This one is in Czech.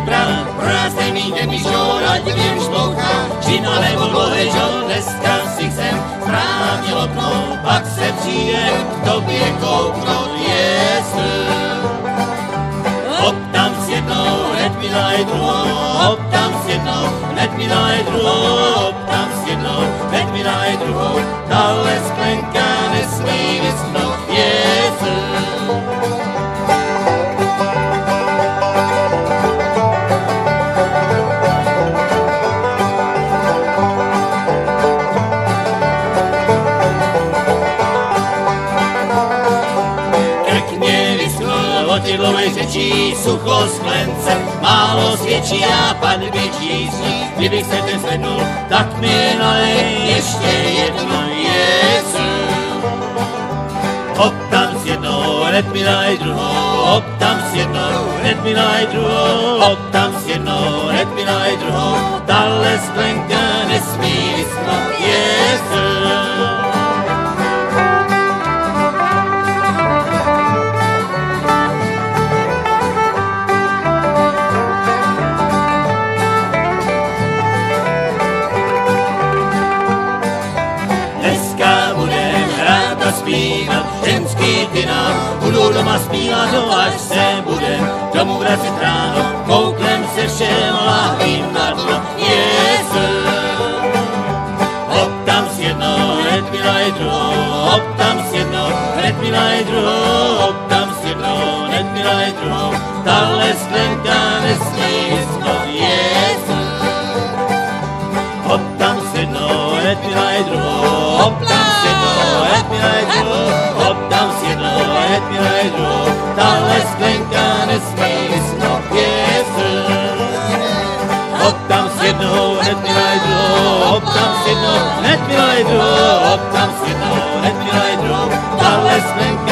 vyprat, pro nás nemíte míšo, ať věm šplouchá, že na levo dlouhé, že dneska si chcem správně okno, pak se přijde k tobě kouknout, jestli. Hop tam s jednou, hned mi daj druhou, hop tam s jednou, hned mi daj druhou, hop tam s jednou, hned mi daj druhou, tahle sklenka nesmí vyschnout, jestli. Ty dlouhé řečí, sucho sklence, málo svědčí a pan větší zní. Kdybych se ten zvednul, tak mi nalej ještě jedno, jestli. Hop tam s jednou, hned mi daj druhou, hop tam s jednou, hned mi daj druhou, hop tam s jednou, hned mi daj druhou, tahle sklenka nesmí vyschnout, jestli. Zpívat, ženský ty nám budou doma zpívat, až se budem domů vracet ráno, kouknem se všem lahvím na dno, jestli. Hop tam s jednou, hned mi daj druhou, hop tam s jednou, hned mi daj druhou, hop tam s jednou, hned mi daj druhou, tahle sklenka nesmí vyschnout, jestli. Hop tam s jednou, hned mi daj druhou, hop tam s jednou, hned mi daj druhou, hop tam s jednou, hned mi daj druhou, tahle sklenka nesmí vyschnout, jestli. Hop tam s jednou, hned mi daj druhou, hop tam s jednou, hned mi daj druhou, hop tam s jednou, hned mi daj druhou, tahle sklenka